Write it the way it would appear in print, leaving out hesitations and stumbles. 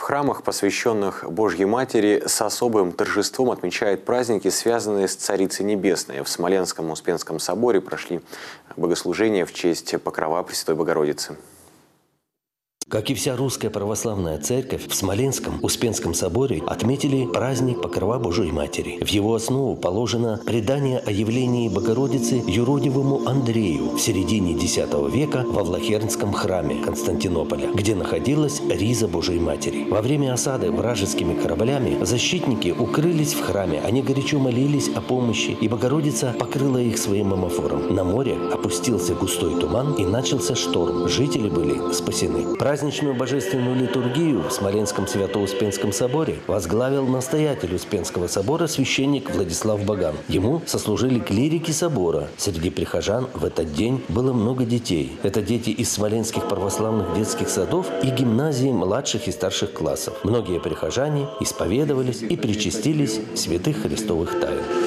храмах, посвященных Божьей Матери, с особым торжеством отмечают праздники, связанные с Царицей Небесной. В Смоленском Успенском соборе прошли богослужения в честь покрова Пресвятой Богородицы. Как и вся русская православная церковь, в Смоленском Успенском соборе отметили праздник Покрова Божией Матери. В его основу положено предание о явлении Богородицы юродивому Андрею в середине X века во Влахернском храме Константинополя, где находилась риза Божией Матери. Во время осады вражескими кораблями защитники укрылись в храме. Они горячо молились о помощи, и Богородица покрыла их своим омофором. На море опустился густой туман, и начался шторм. Жители были спасены. Праздничную божественную литургию в Смоленском Свято-Успенском соборе возглавил настоятель Успенского собора священник Владислав Баган. Ему сослужили клирики собора. Среди прихожан в этот день было много детей. Это дети из смоленских православных детских садов и гимназий младших и старших классов. Многие прихожане исповедовались и причастились святых христовых тайн.